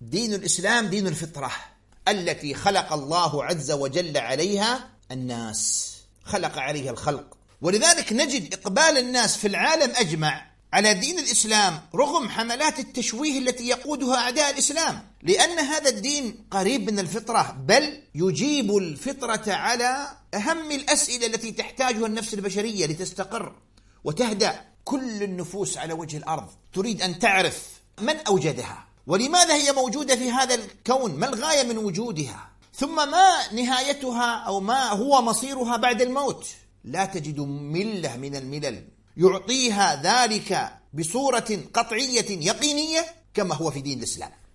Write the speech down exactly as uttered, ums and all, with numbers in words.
دين الإسلام دين الفطرة التي خلق الله عز وجل عليها الناس، خلق عليها الخلق. ولذلك نجد إقبال الناس في العالم أجمع على دين الإسلام رغم حملات التشويه التي يقودها أعداء الإسلام، لأن هذا الدين قريب من الفطرة، بل يجيب الفطرة على أهم الأسئلة التي تحتاجها النفس البشرية لتستقر وتهدأ. كل النفوس على وجه الأرض تريد أن تعرف من أوجدها، ولماذا هي موجودة في هذا الكون، ما الغاية من وجودها، ثم ما نهايتها أو ما هو مصيرها بعد الموت. لا تجد ملة من الملل يعطيها ذلك بصورة قطعية يقينية كما هو في دين الإسلام.